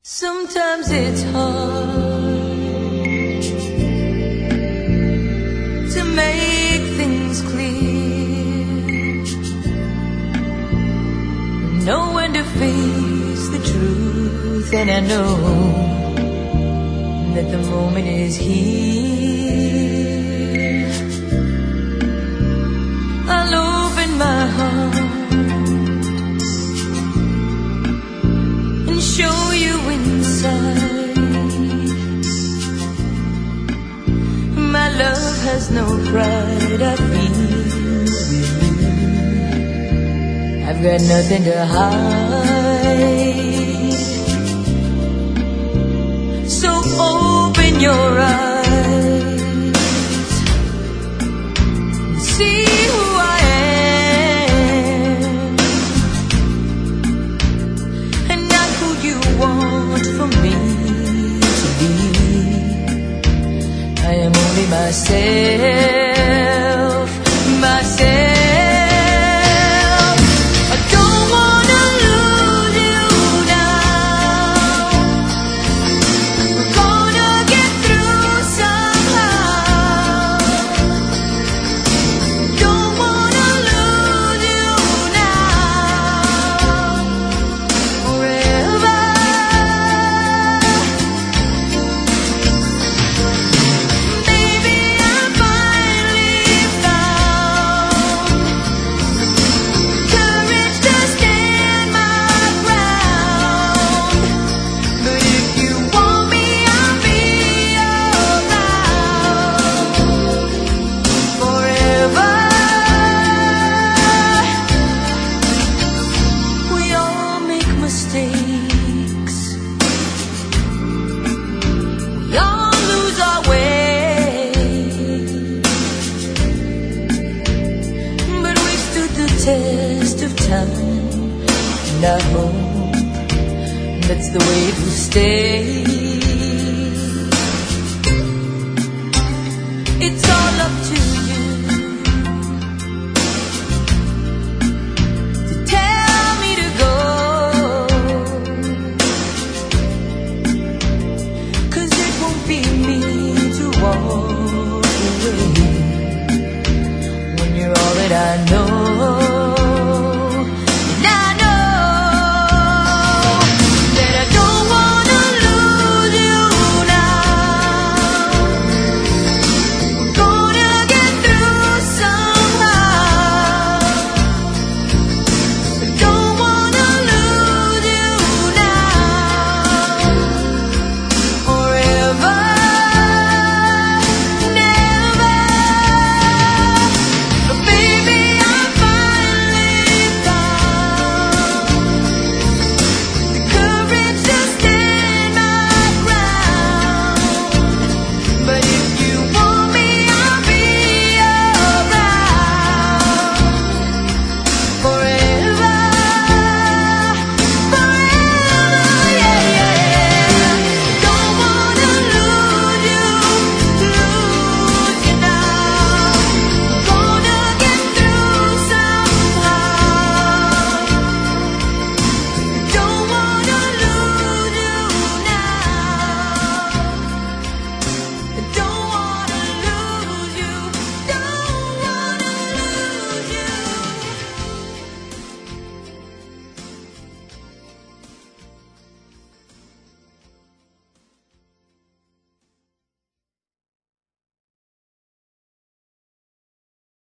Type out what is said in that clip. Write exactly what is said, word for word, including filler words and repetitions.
Sometimes it's hard to make things clear, know when to face the truth, and I know that the moment is here. I'll open my heart and show you inside. My love has no pride, I feel with you. I've got nothing to hide. So open your eyes and see who I am, and not who you want for me to be. I am only myself, myself. I don't wanna lose you now. We're gonna get through somehow. Don't wanna lose you now. Forever. Maybe I finally found courage to stand my ground. But if you want me, I'll be around forever. We all make mistakes. We all lose our way. But we stood the test of time, and I hope that's the way it will stay. It's all up to